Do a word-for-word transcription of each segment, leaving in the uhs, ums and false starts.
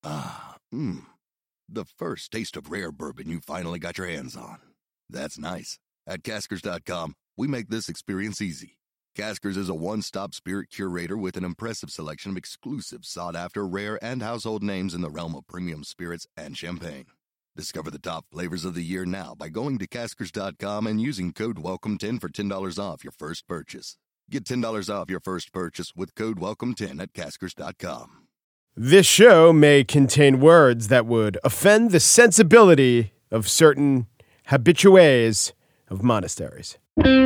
Ah, mmm. The first taste of rare bourbon you finally got your hands on. That's nice. At Caskers dot com, we make this experience easy. Caskers is a one-stop spirit curator with an impressive selection of exclusive, sought-after, rare, and household names in the realm of premium spirits and champagne. Discover the top flavors of the year now by going to Caskers dot com and using code welcome ten for ten dollars off your first purchase. Get ten dollars off your first purchase with code welcome ten at Caskers dot com. This show may contain words that would offend the sensibility of certain habitués of monasteries.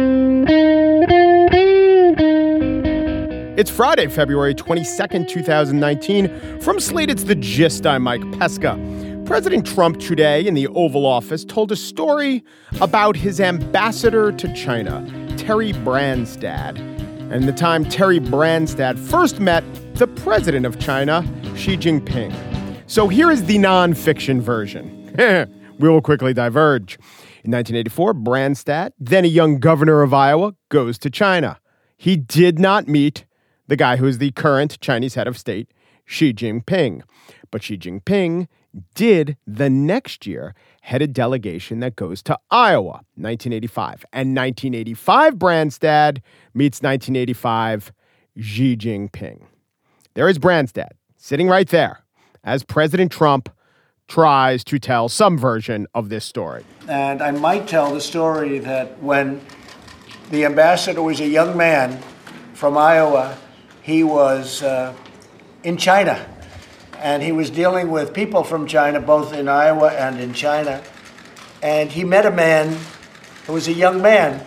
It's Friday, February twenty-second, twenty nineteen. From Slate, it's The Gist. I'm Mike Pesca. President Trump today in the Oval Office told a story about his ambassador to China, Terry Branstad, and the time Terry Branstad first met the president of China, Xi Jinping. So here is the nonfiction version. We will quickly diverge. In nineteen eighty-four, Branstad, then a young governor of Iowa, goes to China. He did not meet the guy who is the current Chinese head of state, Xi Jinping. But Xi Jinping did the next year head a delegation that goes to Iowa, nineteen eighty-five. And nineteen eighty-five, Branstad meets nineteen eighty-five Xi Jinping. There is Branstad sitting right there as President Trump tries to tell some version of this story. And I might tell the story that when the ambassador was a young man from Iowa, he was uh, in China. And he was dealing with people from China, both in Iowa and in China. And he met a man who was a young man.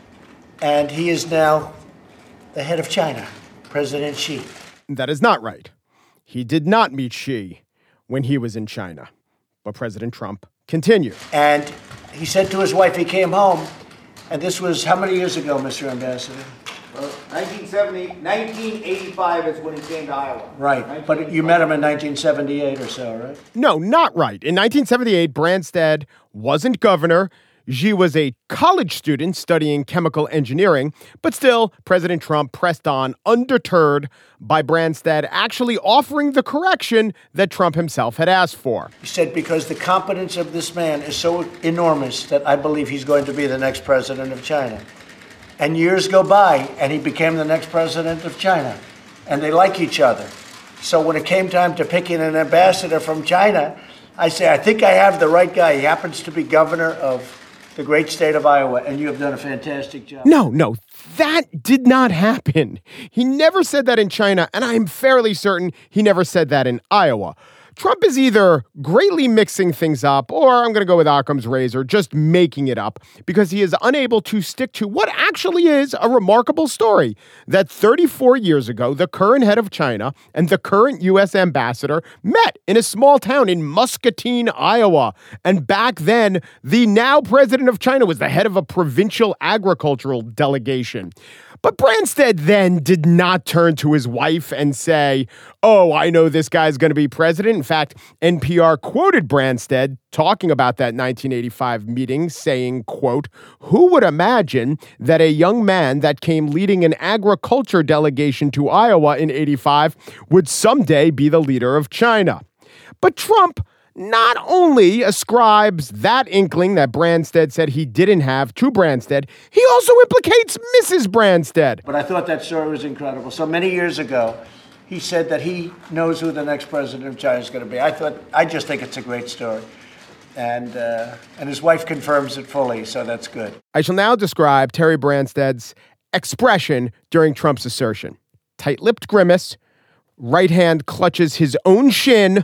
And he is now the head of China, President Xi. That is not right. He did not meet Xi when he was in China. But President Trump continued. And he said to his wife, he came home, and this was how many years ago, Mister Ambassador? Well, nineteen seventy, nineteen eighty-five is when he came to Iowa. Right, but you met him in nineteen seventy-eight or so, right? No, not right. In nineteen seventy-eight, Branstad wasn't governor. Xi was a college student studying chemical engineering, but still, President Trump pressed on, undeterred by Branstad actually offering the correction that Trump himself had asked for. He said, because the competence of this man is so enormous that I believe he's going to be the next president of China. And years go by, and he became the next president of China. And they like each other. So when it came time to picking an ambassador from China, I say, I think I have the right guy. He happens to be governor of the great state of Iowa, and you have done a fantastic job. No, no, that did not happen. He never said that in China, and I'm fairly certain he never said that in Iowa. Trump is either greatly mixing things up, or I'm going to go with Occam's razor, just making it up, because he is unable to stick to what actually is a remarkable story, that thirty-four years ago, the current head of China and the current U S ambassador met in a small town in Muscatine, Iowa. And back then, the now president of China was the head of a provincial agricultural delegation. But Branstad then did not turn to his wife and say, oh, I know this guy's going to be president. In fact, N P R quoted Branstad talking about that nineteen eighty-five meeting, saying, quote, who would imagine that a young man that came leading an agriculture delegation to Iowa in eighty-five would someday be the leader of China? But Trump not only ascribes that inkling that Branstad said he didn't have to Branstad, he also implicates Missus Branstad. But I thought that story was incredible. So many years ago, he said that he knows who the next president of China is going to be. I thought, I just think it's a great story. And uh, and his wife confirms it fully, so that's good. I shall now describe Terry Branstad's expression during Trump's assertion. Tight-lipped grimace, right hand clutches his own shin,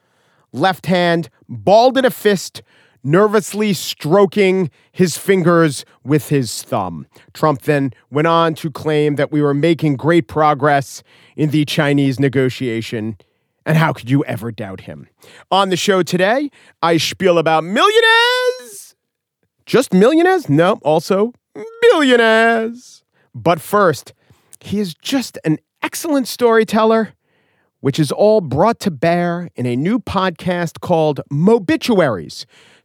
left hand balled in a fist, nervously stroking his fingers with his thumb. Trump then went on to claim that we were making great progress in the Chinese negotiation. And how could you ever doubt him? On the show today, I spiel about millionaires. Just millionaires? No, also billionaires. But first, he is just an excellent storyteller, which is all brought to bear in a new podcast called Mobituaries.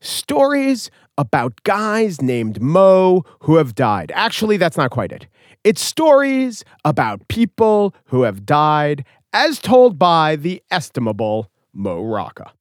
Stories about guys named Mo who have died. Actually, that's not quite it. It's stories about people who have died as told by the estimable Mo Rocca.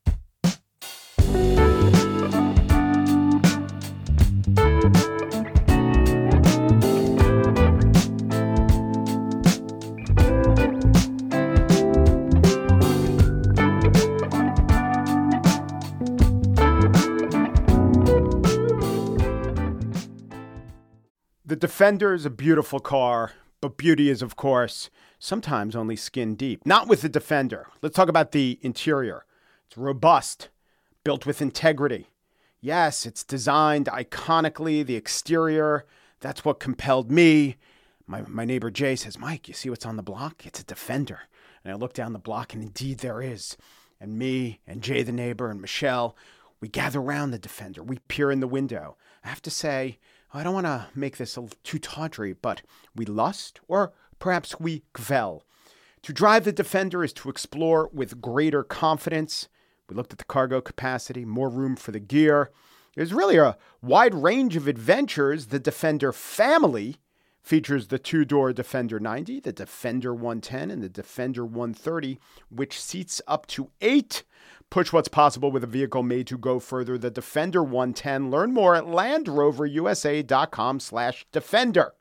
The Defender is a beautiful car, but beauty is, of course, sometimes only skin deep. Not with the Defender. Let's talk about the interior. It's robust, built with integrity. Yes, it's designed iconically. The exterior, that's what compelled me. My, my neighbor Jay says, Mike, you see what's on the block? It's a Defender. And I look down the block, and indeed there is. And me and Jay the neighbor and Michelle, we gather around the Defender. We peer in the window. I have to say, I don't want to make this a, too tawdry, but we lust, or perhaps we kvel. To drive the Defender is to explore with greater confidence. We looked at the cargo capacity, more room for the gear. There's really a wide range of adventures. The Defender family features the two-door Defender ninety, the Defender one ten, and the Defender one thirty, which seats up to eight. Push what's possible with a vehicle made to go further. The Defender one ten. Learn more at LandRoverUSA.com slash Defender.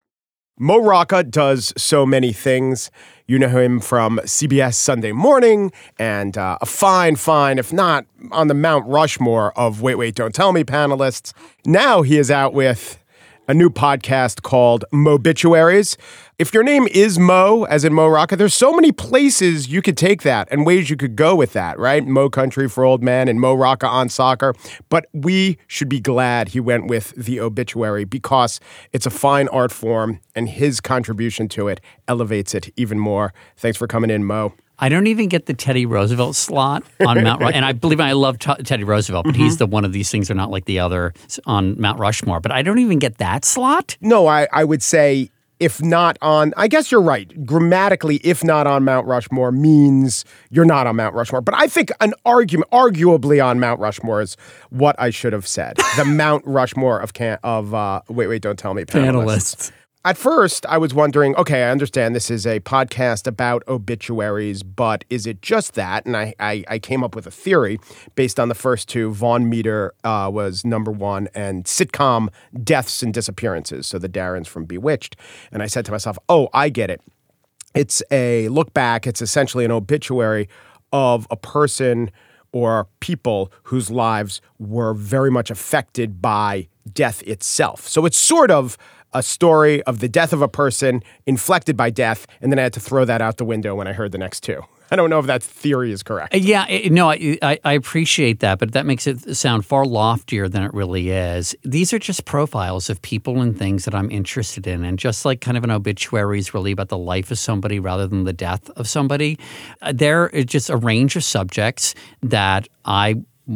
Mo Rocca does so many things. You know him from C B S Sunday Morning and uh, a fine, fine, if not on the Mount Rushmore of Wait, Wait, Don't Tell Me panelists. Now he is out with a new podcast called Mobituaries. If your name is Mo, as in Mo Rocca, there's so many places you could take that and ways you could go with that, right? Mo Country for Old Men and Mo Rocca on Soccer. But we should be glad he went with the obituary because it's a fine art form and his contribution to it elevates it even more. Thanks for coming in, Mo. I don't even get the Teddy Roosevelt slot on Mount Rushmore. And I believe I love t- Teddy Roosevelt, but mm-hmm. he's the one of these things are not like the other on Mount Rushmore. But I don't even get that slot. No, I, I would say if not on, I guess you're right. Grammatically, if not on Mount Rushmore means you're not on Mount Rushmore. But I think an argument, arguably on Mount Rushmore is what I should have said. The Mount Rushmore of, can, of uh, Wait, Wait, Don't Tell Me panelists. panelists. At first, I was wondering, okay, I understand this is a podcast about obituaries, but is it just that? And I, I, I came up with a theory based on the first two. Vaughn Meter uh, was number one, and sitcom deaths and disappearances, so the Darrens from Bewitched. And I said to myself, oh, I get it. It's a look back. It's essentially an obituary of a person or people whose lives were very much affected by death itself. So it's sort of a story of the death of a person inflected by death, and then I had to throw that out the window when I heard the next two. I don't know if that theory is correct. Yeah, it, no, I, I, I appreciate that, but that makes it sound far loftier than it really is. These are just profiles of people and things that I'm interested in, and just like kind of an obituary is really about the life of somebody rather than the death of somebody, there is just a range of subjects that I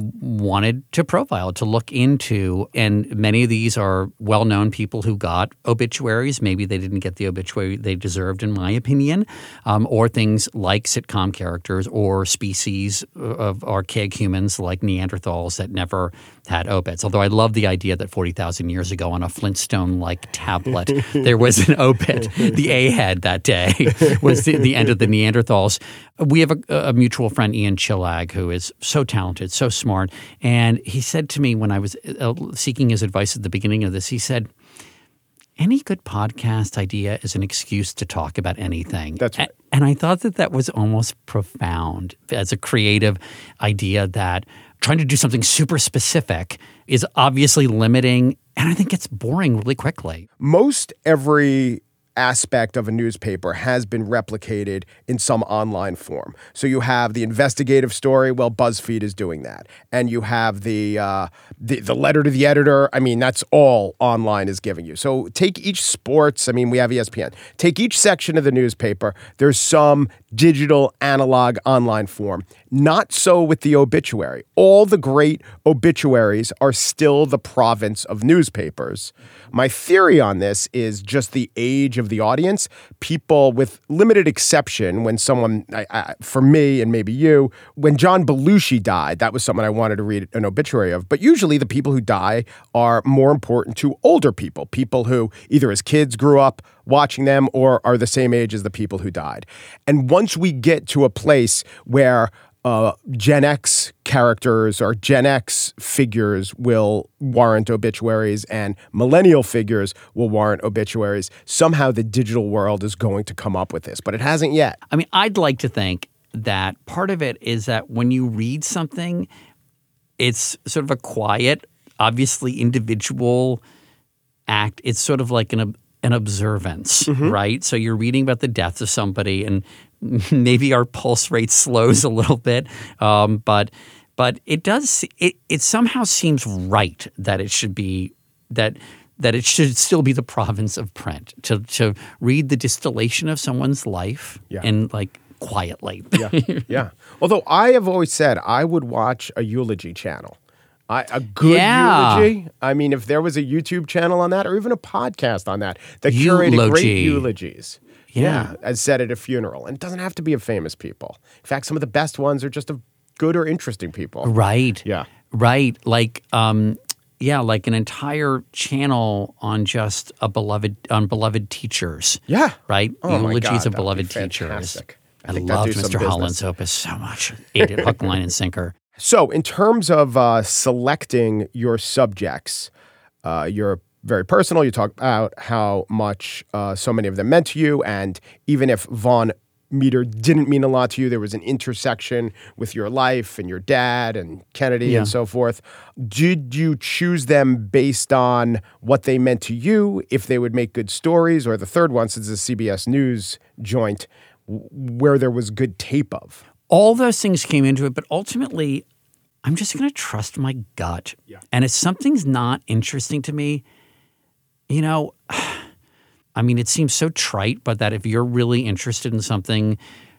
wanted to profile, to look into. And many of these are well-known people who got obituaries. Maybe they didn't get the obituary they deserved, in my opinion, um, or things like sitcom characters or species of archaic humans like Neanderthals that never had obits. Although I love the idea that forty thousand years ago on a Flintstone-like tablet, there was an obit. The A-head that day was the, the end of the Neanderthals. We have a, a mutual friend, Ian Chillag, who is so talented, so smart. And he said to me when I was uh, seeking his advice at the beginning of this, he said, any good podcast idea is an excuse to talk about anything. That's right. And I thought that that was almost profound as a creative idea, that trying to do something super specific is obviously limiting, and I think it's boring really quickly. Most every aspect of a newspaper has been replicated in some online form. So you have the investigative story. Well, BuzzFeed is doing that. And you have the, uh, the the letter to the editor. I mean, that's all online is giving you. So take each sports. I mean, we have E S P N. Take each section of the newspaper. There's some digital, analog, online form. Not so with the obituary. All the great obituaries are still the province of newspapers. My theory on this is just the age of the audience. People, with limited exception, when someone, I, I, for me and maybe you, when John Belushi died, that was someone I wanted to read an obituary of. But usually the people who die are more important to older people, people who either as kids grew up watching them or are the same age as the people who died. And once we get to a place where uh, Gen X characters or Gen X figures will warrant obituaries and millennial figures will warrant obituaries. Somehow the digital world is going to come up with this, but it hasn't yet. I mean, I'd like to think that part of it is that when you read something, it's sort of a quiet, obviously individual act. It's sort of like an an observance, mm-hmm. right? So you're reading about the death of somebody, and maybe our pulse rate slows a little bit, um, but but it does it it somehow seems right that it should be that that it should still be the province of print to to read the distillation of someone's life yeah. and like quietly. yeah, yeah. Although I have always said I would watch a eulogy channel. I, a good yeah. eulogy. I mean, if there was a YouTube channel on that or even a podcast on that that curated Eulogy. great eulogies. Yeah. yeah, as said at a funeral. And it doesn't have to be of famous people. In fact, some of the best ones are just of good or interesting people. Right. Yeah. Right. Like, um, yeah, like an entire channel on just a beloved, on beloved teachers. Yeah. Right? Oh my Eulogies God, of that would beloved be teachers. fantastic. I I think that'd love do some Mister business. Holland's opus so much. Ate it hook, line, and sinker. So, in terms of uh, selecting your subjects, uh, you're very personal. You talk about how much uh, so many of them meant to you, and even if Von Meter didn't mean a lot to you, there was an intersection with your life and your dad and Kennedy Yeah. and so forth. Did you choose them based on what they meant to you, if they would make good stories, or the third one, since it's a C B S News joint, w- where there was good tape of? All those things came into it, but ultimately, I'm just going to trust my gut. Yeah. And if something's not interesting to me, you know, I mean, it seems so trite, but that if you're really interested in something,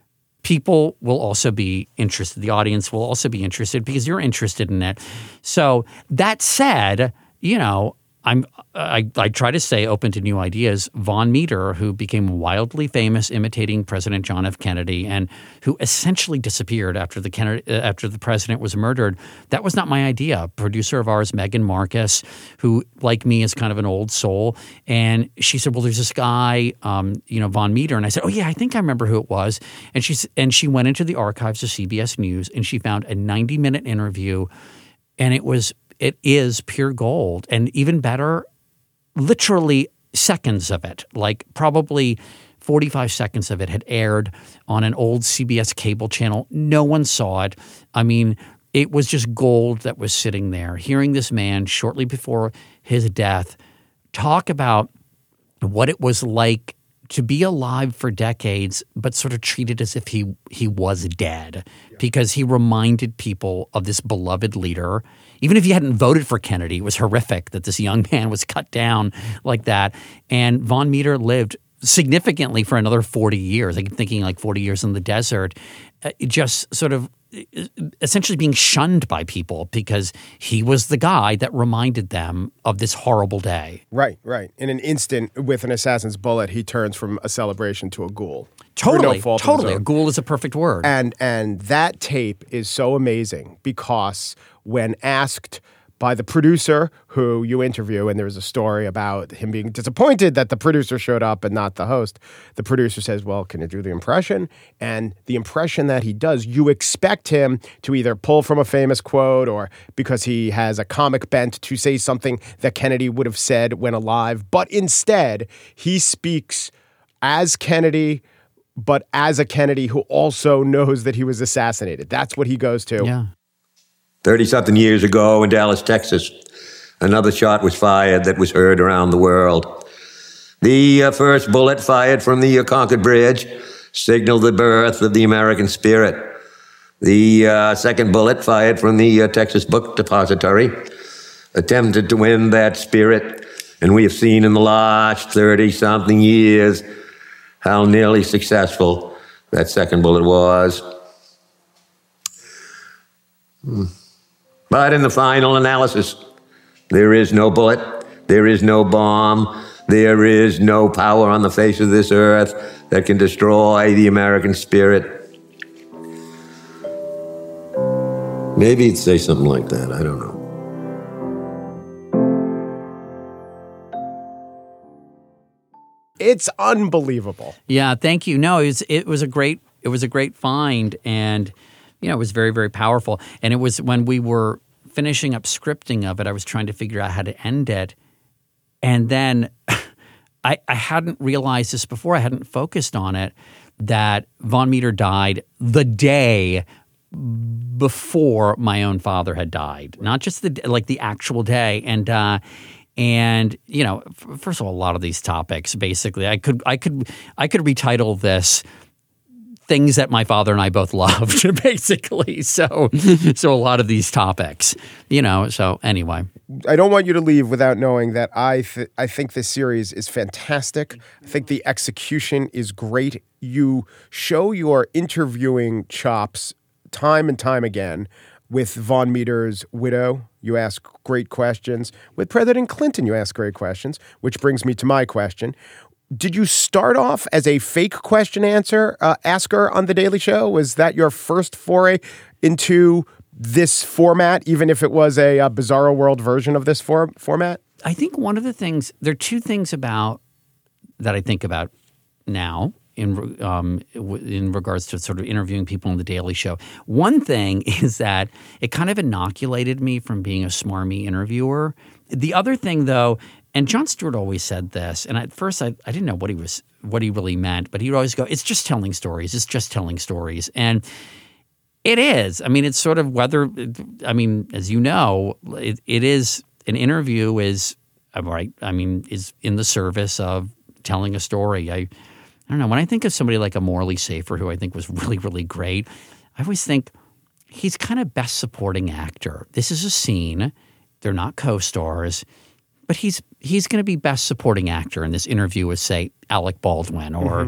people will also be interested. The audience will also be interested because you're interested in it. So that said, you know, I'm I, I try to stay open to new ideas. Von Meter, who became wildly famous imitating President John F. Kennedy and who essentially disappeared after the Kennedy, uh, after the president was murdered, that was not my idea. Producer of ours, Megan Marcus, who, like me, is kind of an old soul, and she said, "Well, there's this guy, um, you know, Von Meter," and I said, "Oh yeah, I think I remember who it was." And she's and she went into the archives of C B S News and she found a ninety minute interview, and it was. It is pure gold. And even better, literally seconds of it, like probably forty-five seconds of it had aired on an old C B S cable channel. No one saw it. I mean, it was just gold that was sitting there. Hearing this man shortly before his death talk about what it was like to be alive for decades, but sort of treated as if he he was dead, yeah. because he reminded people of this beloved leader. Even if you hadn't voted for Kennedy, it was horrific that this young man was cut down like that. And Von Meter lived significantly for another forty years. I keep thinking like forty years in the desert, uh, just sort of essentially being shunned by people because he was the guy that reminded them of this horrible day. Right, right. In an instant, with an assassin's bullet, he turns from a celebration to a ghoul. Totally, no fault of his totally. own. A ghoul is a perfect word. And and that tape is so amazing because when asked by the producer who you interview, and there was a story about him being disappointed that the producer showed up and not the host, the producer says, well, can you do the impression? And the impression that he does, you expect him to either pull from a famous quote or because he has a comic bent to say something that Kennedy would have said when alive. But instead, he speaks as Kennedy, but as a Kennedy who also knows that he was assassinated. That's what he goes to. Yeah. thirty-something years ago in Dallas, Texas, another shot was fired that was heard around the world. The uh, first bullet fired from the uh, Concord Bridge signaled the birth of the American spirit. The uh, second bullet fired from the uh, Texas Book Depository attempted to win that spirit, and we have seen in the last thirty-something years how nearly successful that second bullet was. Hmm. But in the final analysis, there is no bullet, there is no bomb, there is no power on the face of this earth that can destroy the American spirit. Maybe you'd say something like that, I don't know. It's unbelievable. Yeah, thank you. No, it was it was a great it was a great find, and you know, it was very, very powerful. And it was when we were finishing up scripting of it, I was trying to figure out how to end it. And then I, I hadn't realized this before. I hadn't focused on it, that Von Meter died the day before my own father had died, not just the like the actual day. And uh, and you know, f- first of all, a lot of these topics, basically, I could I could I could retitle this "Things That My Father and I Both Loved," basically. So so a lot of these topics, you know. So anyway, I don't want you to leave without knowing that I th- I think this series is fantastic. I think the execution is great. You show your interviewing chops time and time again. With Von Meter's widow, you ask great questions. With President Clinton, you ask great questions, which brings me to my question. Did you start off as a fake question answer uh, asker on The Daily Show? Was that your first foray into this format, even if it was a, a Bizarro World version of this for- format? I think one of the things, there are two things about that I think about now in um, in regards to sort of interviewing people on The Daily Show. One thing is that it kind of inoculated me from being a smarmy interviewer. The other thing, though, and Jon Stewart always said this, and at first I, I didn't know what he was what he really meant, but he'd always go, "It's just telling stories. It's just telling stories," and it is. I mean, it's sort of whether. I mean, as you know, it, it is an interview is right. I mean, is in the service of telling a story. I. I don't know. When I think of somebody like a Morley Safer, who I think was really, really great, I always think he's kind of best supporting actor. This is a scene. They're not co-stars. But he's he's going to be best supporting actor in this interview with, say, Alec Baldwin or mm-hmm.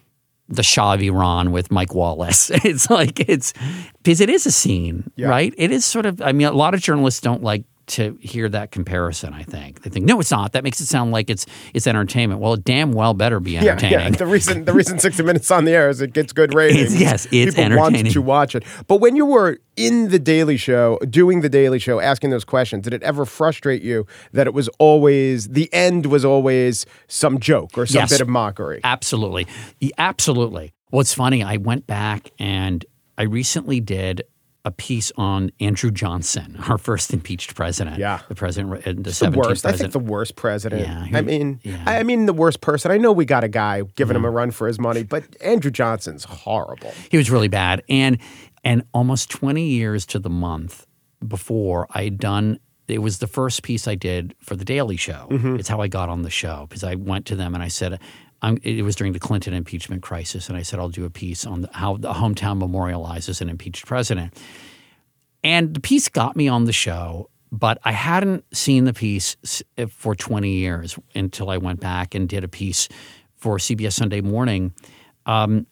the Shah of Iran with Mike Wallace. It's like it's – because it is a scene, yeah. right? It is sort of – I mean, a lot of journalists don't like to hear that comparison, I think. They think, no, it's not. That makes it sound like it's it's entertainment. Well, it damn well better be entertaining. Yeah, yeah. The reason the reason sixty minutes on the air is it gets good ratings. It's, yes, it's People entertaining. want to watch it. But when you were in The Daily Show, doing The Daily Show, asking those questions, did it ever frustrate you that it was always, the end was always some joke or some yes, bit of mockery? Absolutely. Absolutely. Well, it's funny. I went back and I recently did a piece on Andrew Johnson, our first impeached president. Yeah. The president, the, the seventeenth worst. president. I think the worst president. Yeah, he, I mean, yeah. I mean the worst person. I know we got a guy giving yeah. him a run for his money, but Andrew Johnson's horrible. He was really bad. And and almost twenty years to the month before I had done, it was the first piece I did for The Daily Show. Mm-hmm. It's how I got on the show, because I went to them and I said, I'm, it was during the Clinton impeachment crisis, and I said, I'll do a piece on the, how the hometown memorializes an impeached president. And the piece got me on the show, but I hadn't seen the piece for twenty years until I went back and did a piece for C B S Sunday Morning. Um,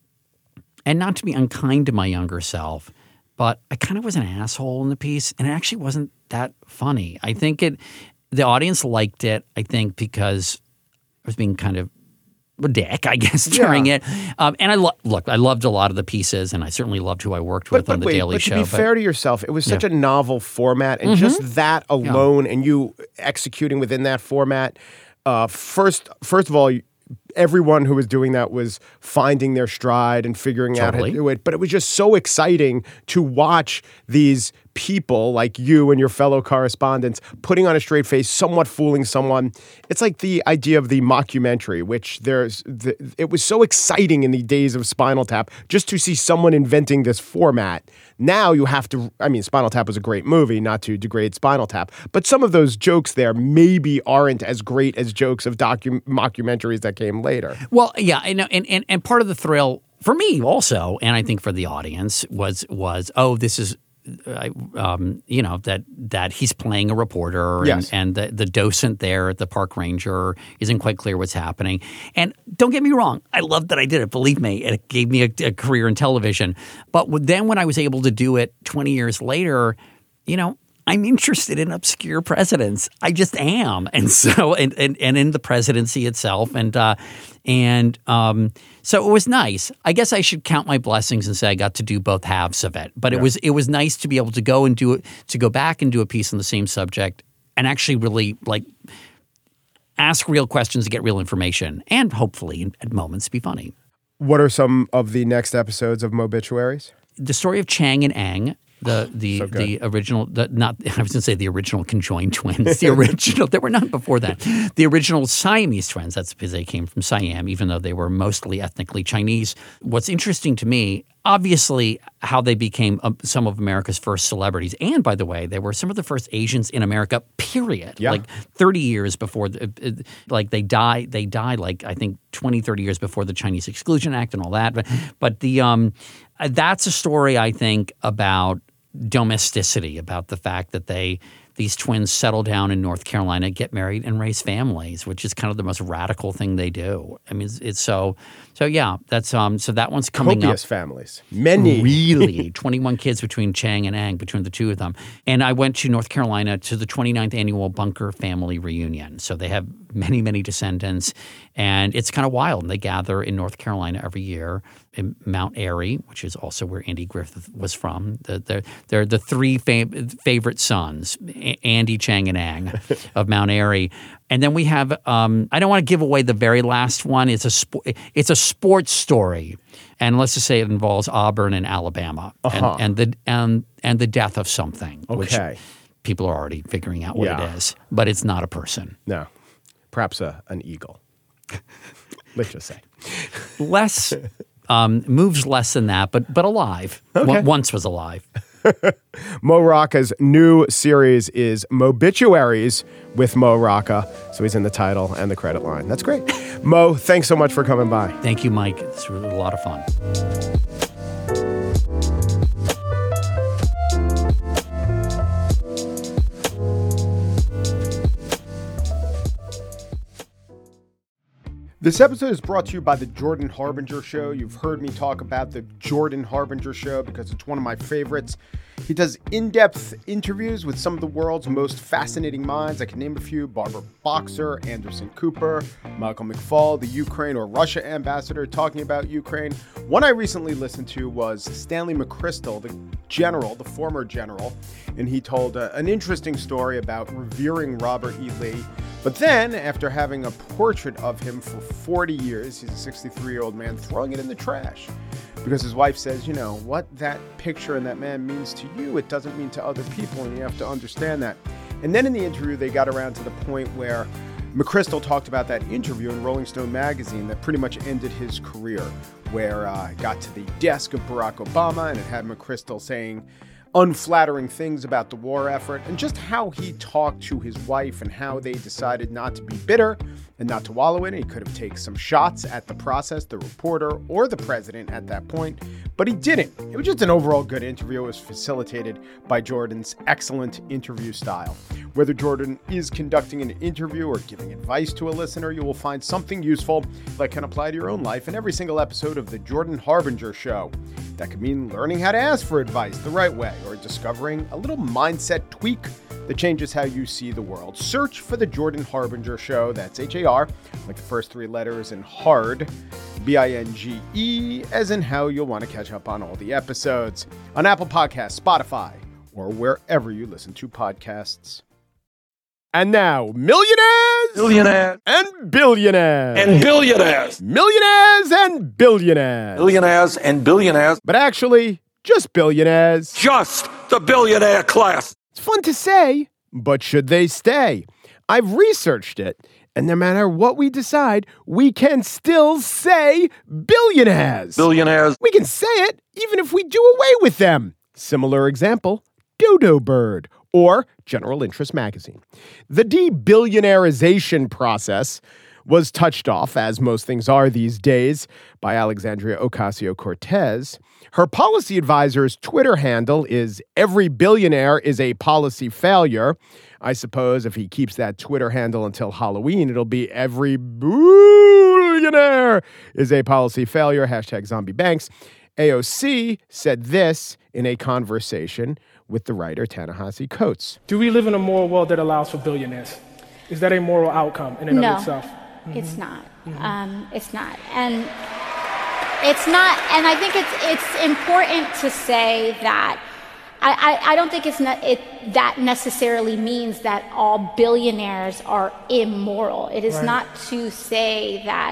and not to be unkind to my younger self, but I kind of was an asshole in the piece, and it actually wasn't that funny. I think it, the audience liked it, I think, because I was being kind of a dick, I guess, during yeah. it. Um, and I lo- look, I loved a lot of the pieces, and I certainly loved who I worked with but, but on The wait, Daily but Show. To be but, fair to yourself, it was such yeah. a novel format, and mm-hmm. just that alone, yeah. and you executing within that format. Uh, first, first of all, everyone who was doing that was finding their stride and figuring totally. out how to do it. But it was just so exciting to watch these people like you and your fellow correspondents putting on a straight face, somewhat fooling someone. It's like the idea of the mockumentary, which there's the, it was so exciting in the days of Spinal Tap just to see someone inventing this format. Now you have to, I mean, Spinal Tap was a great movie, not to degrade Spinal Tap, but some of those jokes there maybe aren't as great as jokes of docu- mockumentaries that came later. Well, yeah, and, and and part of the thrill for me also, and I think for the audience, was was oh, this is, uh, um, you know, that that he's playing a reporter, and, yes. and the the docent there at the park ranger isn't quite clear what's happening. And don't get me wrong, I loved that I did it. Believe me, it gave me a, a career in television. But then when I was able to do it twenty years later, you know, I'm interested in obscure presidents. I just am. And so, and, and, and in the presidency itself. And, uh, and, um, so it was nice. I guess I should count my blessings and say I got to do both halves of it. But yeah. it was, it was nice to be able to go and do it, to go back and do a piece on the same subject and actually really like ask real questions to get real information and hopefully at moments be funny. What are some of the next episodes of Mobituaries? the story of Chang and Eng, the the So good. the original, the, not I was going to say the original conjoined twins, the original. There were none before that. The original Siamese twins. That's because they came from Siam, even though they were mostly ethnically Chinese. What's interesting to me, obviously, how they became uh, some of America's first celebrities, and by the way, they were some of the first Asians in America. Period. Yeah. Like thirty years before, the, uh, like they died. They died like I think twenty, thirty years before the Chinese Exclusion Act and all that. But but the um, that's a story I think about domesticity, about the fact that they these twins settle down in North Carolina, get married, and raise families, which is kind of the most radical thing they do. I mean, it's, it's so so yeah. That's um. So that one's coming Copious up. families. Many. Really, twenty-one kids between Chang and Eng, between the two of them. And I went to North Carolina to the twenty-ninth annual Bunker family reunion. So they have many, many descendants, and it's kind of wild. And they gather in North Carolina every year in Mount Airy, which is also where Andy Griffith was from. The, they're, they're the three fa- favorite sons, A- Andy, Chang, and Eng of Mount Airy. And then we have, um, I don't want to give away the very last one. It's a sp- it's a sports story, and let's just say it involves Auburn and Alabama, Uh-huh. and, and the and and the death of something, which Okay. people are already figuring out what Yeah. it is, but it's not a person. No. Perhaps a, an eagle. Let's just say. Less um, moves less than that, but but alive. Okay. W- once was alive. Mo Rocca's new series is Mobituaries with Mo Rocca. So he's in the title and the credit line. That's great. Mo, thanks so much for coming by. Thank you, Mike. This was a lot of fun. This episode is brought to you by the Jordan Harbinger Show. You've heard me talk about the Jordan Harbinger Show because it's one of my favorites. He does in-depth interviews with some of the world's most fascinating minds. I can name a few: Barbara Boxer, Anderson Cooper, Michael McFaul, the Ukraine or Russia ambassador talking about Ukraine. One I recently listened to was Stanley McChrystal, the general, the former general, and he told uh, an interesting story about revering Robert E. Lee. But then, after having a portrait of him for forty years, he's a sixty-three-year-old man, throwing it in the trash. Because his wife says, you know, what that picture and that man means to you, it doesn't mean to other people, and you have to understand that. And then in the interview, they got around to the point where McChrystal talked about that interview in Rolling Stone magazine that pretty much ended his career, where uh, it got to the desk of Barack Obama, and it had McChrystal saying unflattering things about the war effort, and just how he talked to his wife and how they decided not to be bitter and not to wallow in it. He could have taken some shots at the process, the reporter, or the president at that point, but he didn't. It was just an overall good interview. It was facilitated by Jordan's excellent interview style. Whether Jordan is conducting an interview or giving advice to a listener, you will find something useful that can apply to your own life in every single episode of The Jordan Harbinger Show. That could mean learning how to ask for advice the right way, or discovering a little mindset tweak that changes how you see the world. Search for The Jordan Harbinger Show. That's H A R, like the first three letters, and hard, B I N G E, as in how you'll want to catch up on all the episodes on Apple Podcasts, Spotify, or wherever you listen to podcasts. And now, millionaires, Billionaires and billionaires, and billionaires. millionaires and billionaires, Billionaires and billionaires. but actually, just billionaires. Just the billionaire class. It's fun to say, but should they stay? I've researched it, and no matter what we decide, we can still say billionaires. Billionaires. We can say it even if we do away with them. Similar example, Dodo Bird or General Interest Magazine. The de-billionairization process was touched off, as most things are these days, by Alexandria Ocasio-Cortez. Her policy advisor's Twitter handle is "Every billionaire is a policy failure." I suppose if he keeps that Twitter handle until Halloween, it'll be "Every billionaire is a policy failure." Hashtag zombie banks. A O C said this in a conversation with the writer Ta-Nehisi Coates. Do we live in a moral world that allows for billionaires? Is that a moral outcome in and no, of itself? it's not. Um, it's not. And it's not, and I think it's it's important to say that I, I, I don't think it's not, it, that necessarily means that all billionaires are immoral. It is Right. not to say that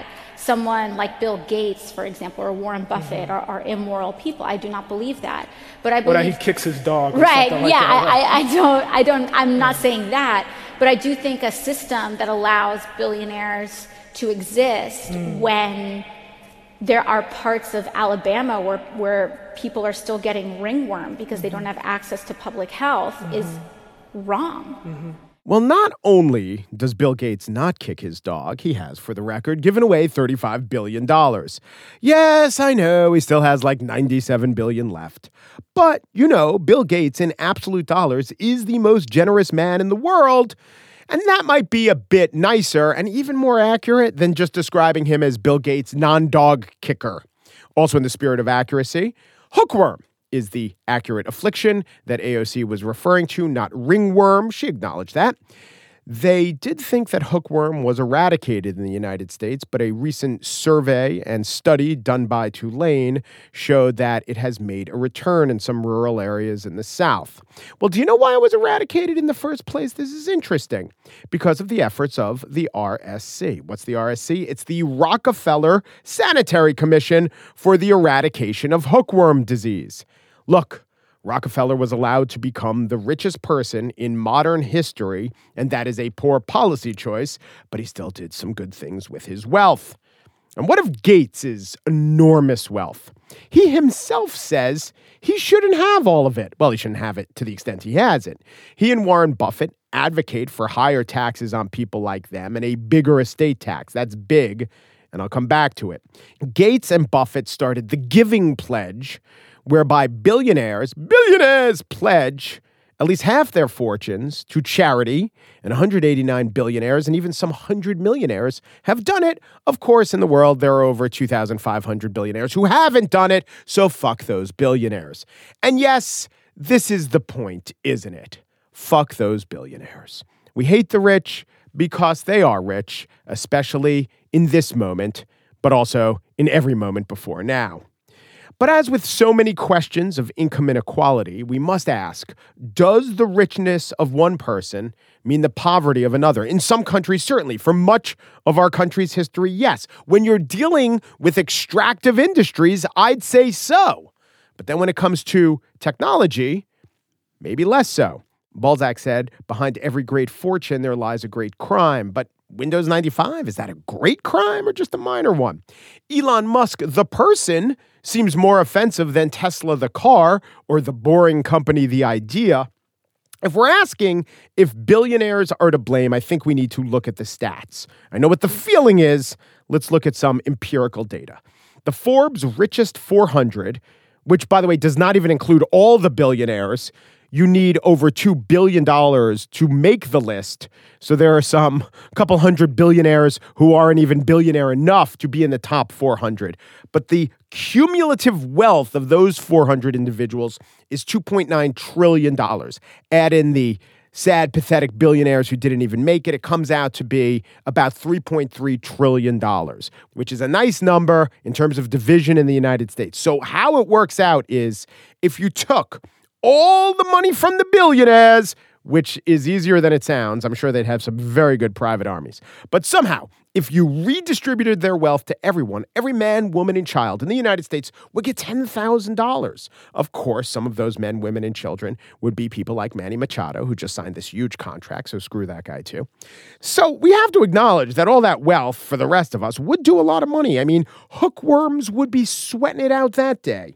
someone like Bill Gates, for example, or Warren Buffett mm-hmm. are, are immoral people. I do not believe that. But I believe or that he kicks his dog. Or right? Like yeah, that. I, I, I don't. I don't. I'm not saying that. But I do think a system that allows billionaires to exist mm. when there are parts of Alabama where where people are still getting ringworm because mm-hmm. they don't have access to public health mm-hmm. is wrong. Mm-hmm. Well, not only does Bill Gates not kick his dog, he has, for the record, given away thirty-five billion dollars. Yes, I know, he still has like ninety-seven billion dollars left. But, you know, Bill Gates in absolute dollars is the most generous man in the world. And that might be a bit nicer and even more accurate than just describing him as Bill Gates' non-dog kicker. Also in the spirit of accuracy, hookworm is the accurate affliction that A O C was referring to, not ringworm. She acknowledged that. They did think that hookworm was eradicated in the United States, but a recent survey and study done by Tulane showed that it has made a return in some rural areas in the South. Well, do you know why it was eradicated in the first place? This is interesting. Because of the efforts of the R S C. What's the R S C? It's the Rockefeller Sanitary Commission for the Eradication of Hookworm Disease. Look, Rockefeller was allowed to become the richest person in modern history, and that is a poor policy choice, but he still did some good things with his wealth. And what of Gates' enormous wealth? He himself says he shouldn't have all of it. Well, he shouldn't have it to the extent he has it. He and Warren Buffett advocate for higher taxes on people like them and a bigger estate tax. That's big, and I'll come back to it. Gates and Buffett started the Giving Pledge, whereby billionaires, billionaires pledge at least half their fortunes to charity, and one hundred eighty-nine billionaires and even some one hundred millionaires have done it. Of course, in the world, there are over two thousand five hundred billionaires who haven't done it, so fuck those billionaires. And yes, this is the point, isn't it? Fuck those billionaires. We hate the rich because they are rich, especially in this moment, but also in every moment before now. But as with so many questions of income inequality, we must ask, does the richness of one person mean the poverty of another? In some countries, certainly. For much of our country's history, yes. When you're dealing with extractive industries, I'd say so. But then when it comes to technology, maybe less so. Balzac said, behind every great fortune, there lies a great crime. But Windows ninety-five, is that a great crime or just a minor one? Elon Musk, the person, seems more offensive than Tesla, the car, or the boring company, the idea. If we're asking if billionaires are to blame, I think we need to look at the stats. I know what the feeling is. Let's look at some empirical data. The Forbes Richest four hundred, which, by the way, does not even include all the billionaires. You need over two billion dollars to make the list. So there are some couple hundred billionaires who aren't even billionaire enough to be in the top four hundred. But the cumulative wealth of those four hundred individuals is two point nine trillion dollars. Add in the sad, pathetic billionaires who didn't even make it, it comes out to be about three point three trillion dollars, which is a nice number in terms of division in the United States. So how it works out is if you took all the money from the billionaires, which is easier than it sounds. I'm sure they'd have some very good private armies. But somehow, if you redistributed their wealth to everyone, every man, woman, and child in the United States would get ten thousand dollars. Of course, some of those men, women, and children would be people like Manny Machado, who just signed this huge contract, so screw that guy too. So we have to acknowledge that all that wealth for the rest of us would do a lot of money. I mean, hookworms would be sweating it out that day.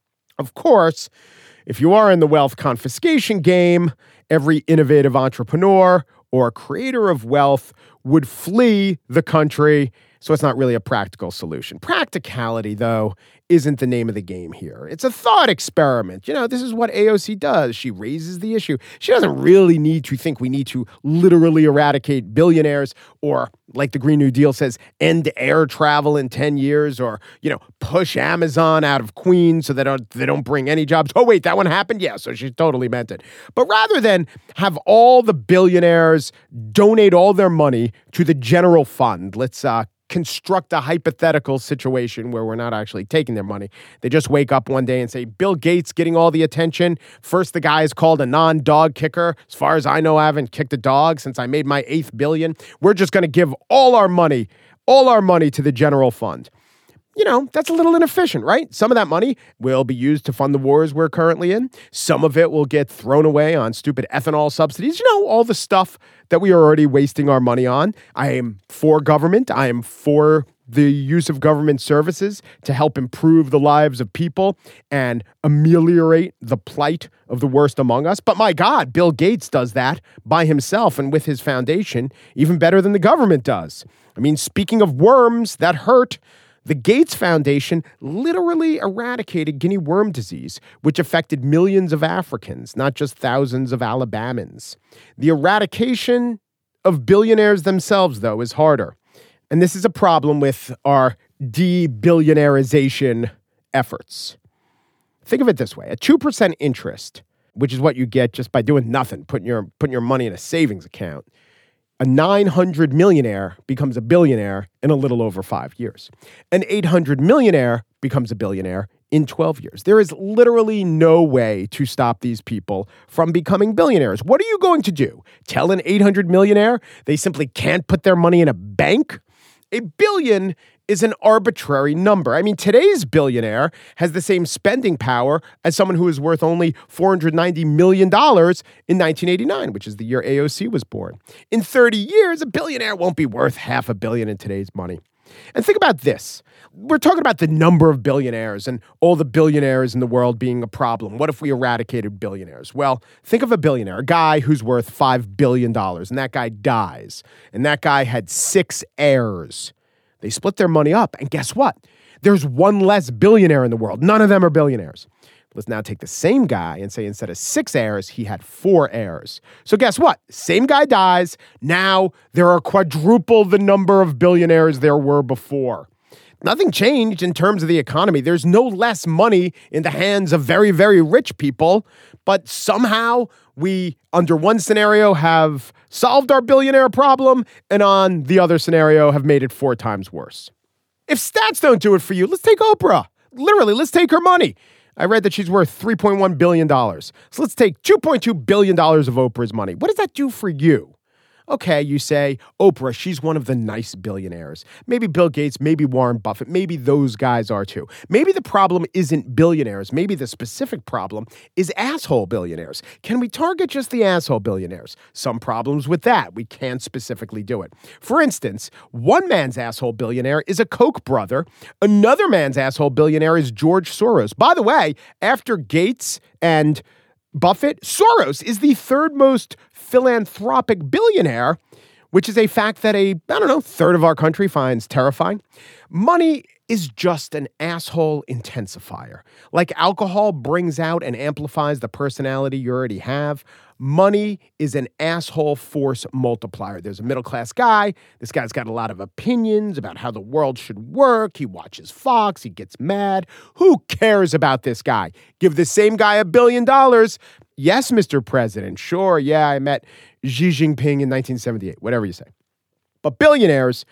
Of course, if you are in the wealth confiscation game, every innovative entrepreneur or creator of wealth would flee the country. So it's not really a practical solution. Practicality, though, isn't the name of the game here. It's a thought experiment. You know, this is what A O C does. She raises the issue. She doesn't really need to think we need to literally eradicate billionaires or, like the Green New Deal says, end air travel in ten years or, you know, push Amazon out of Queens so they don't, they don't bring any jobs. Oh, wait, that one happened? Yeah, so she totally meant it. But rather than have all the billionaires donate all their money to the general fund, let's uh, construct a hypothetical situation where we're not actually taking their money. They just wake up one day and say, Bill Gates getting all the attention. First, the guy is called a non-dog kicker. As far as I know, I haven't kicked a dog since I made my eighth billion. We're just going to give all our money, all our money to the general fund. You know, that's a little inefficient, right? Some of that money will be used to fund the wars we're currently in. Some of it will get thrown away on stupid ethanol subsidies. You know, all the stuff that we are already wasting our money on. I am for government. I am for the use of government services to help improve the lives of people and ameliorate the plight of the worst among us. But my God, Bill Gates does that by himself and with his foundation even better than the government does. I mean, speaking of worms that hurt, the Gates Foundation literally eradicated guinea worm disease, which affected millions of Africans, not just thousands of Alabamans. The eradication of billionaires themselves, though, is harder. And this is a problem with our de-billionairization efforts. Think of it this way. At two percent interest, which is what you get just by doing nothing, putting your, putting your money in a savings account, a nine hundred millionaire becomes a billionaire in a little over five years. An eight hundred millionaire becomes a billionaire in twelve years. There is literally no way to stop these people from becoming billionaires. What are you going to do? Tell an eight hundred millionaire they simply can't put their money in a bank? A billion is an arbitrary number. I mean, today's billionaire has the same spending power as someone who is worth only four hundred ninety million dollars in nineteen eighty-nine, which is the year A O C was born. In thirty years, a billionaire won't be worth half a billion in today's money. And think about this. We're talking about the number of billionaires and all the billionaires in the world being a problem. What if we eradicated billionaires? Well, think of a billionaire, a guy who's worth five billion dollars, and that guy dies. And that guy had six heirs. They split their money up, and guess what? There's one less billionaire in the world. None of them are billionaires. Let's now take the same guy and say instead of six heirs, he had four heirs. So guess what? Same guy dies. Now there are quadruple the number of billionaires there were before. Nothing changed in terms of the economy. There's no less money in the hands of very, very rich people, but somehow we, under one scenario, have solved our billionaire problem, and on the other scenario, have made it four times worse. If stats don't do it for you, let's take Oprah. Literally, let's take her money. I read that she's worth three point one billion dollars. So let's take two point two billion dollars of Oprah's money. What does that do for you? Okay, you say, Oprah, she's one of the nice billionaires. Maybe Bill Gates, maybe Warren Buffett, maybe those guys are too. Maybe the problem isn't billionaires. Maybe the specific problem is asshole billionaires. Can we target just the asshole billionaires? Some problems with that. We can't specifically do it. For instance, one man's asshole billionaire is a Koch brother. Another man's asshole billionaire is George Soros. By the way, after Gates and Buffett, Soros is the third most philanthropic billionaire, which is a fact that a, I don't know, third of our country finds terrifying. Money is just an asshole intensifier. Like alcohol brings out and amplifies the personality you already have, money is an asshole force multiplier. There's a middle-class guy. This guy's got a lot of opinions about how the world should work. He watches Fox. He gets mad. Who cares about this guy? Give the same guy a billion dollars. Yes, Mister President. Sure, yeah, I met Xi Jinping in nineteen seventy-eight, whatever you say. But billionaires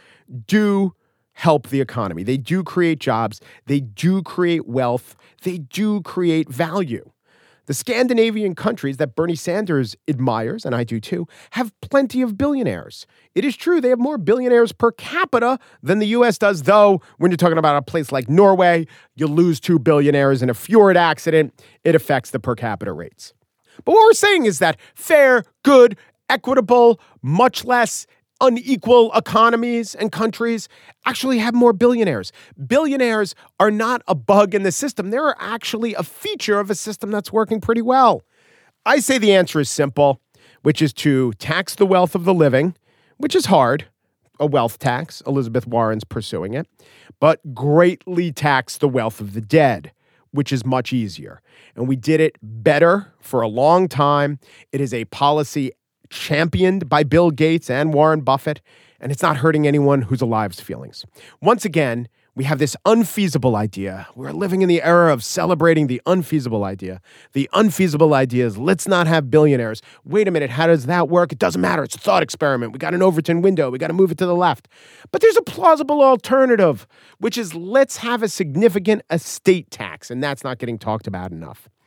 do help the economy. They do create jobs. They do create wealth. They do create value. The Scandinavian countries that Bernie Sanders admires, and I do too, have plenty of billionaires. It is true they have more billionaires per capita than the U S does, though when you're talking about a place like Norway, you lose two billionaires in a fjord accident, it affects the per capita rates. But what we're saying is that fair, good, equitable, much less unequal economies and countries actually have more billionaires. Billionaires are not a bug in the system. They're actually a feature of a system that's working pretty well. I say the answer is simple, which is to tax the wealth of the living, which is hard, a wealth tax. Elizabeth Warren's pursuing it, but greatly tax the wealth of the dead, which is much easier. And we did it better for a long time. It is a policy championed by Bill Gates and Warren Buffett, and it's not hurting anyone who's alive's feelings. Once again, we have this unfeasible idea. We're living in the era of celebrating the unfeasible idea. The unfeasible idea is let's not have billionaires. Wait a minute, how does that work? It doesn't matter. It's a thought experiment. We got an Overton window. We got to move it to the left. But there's a plausible alternative, which is let's have a significant estate tax, and that's not getting talked about enough.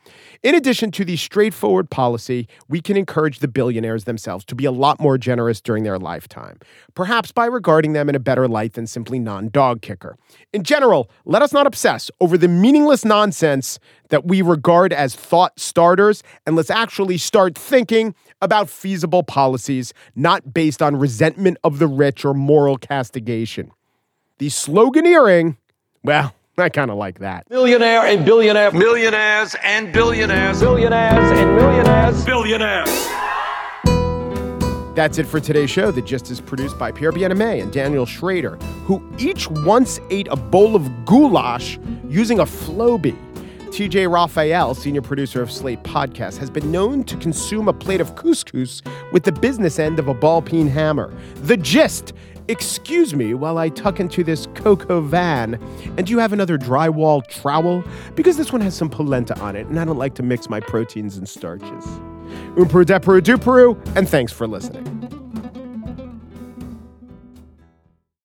In addition to the straightforward policy, we can encourage the billionaires themselves to be a lot more generous during their lifetime, perhaps by regarding them in a better light than simply non-dog kicker. In general, let us not obsess over the meaningless nonsense that we regard as thought starters, and let's actually start thinking about feasible policies, not based on resentment of the rich or moral castigation. The sloganeering, well, I kind of like that. Millionaire and billionaire. Millionaires and billionaires. Billionaires and millionaires. Billionaires. That's it for today's show. The Gist is produced by Pierre Bienaimé and Daniel Schrader, who each once ate a bowl of goulash using a Flowbee. T J Raphael, senior producer of Slate Podcast, has been known to consume a plate of couscous with the business end of a ball-peen hammer. The Gist. Excuse me while I tuck into this cocoa van. And do you have another drywall trowel? Because this one has some polenta on it, and I don't like to mix my proteins and starches. Umperu deperu duperu, and thanks for listening.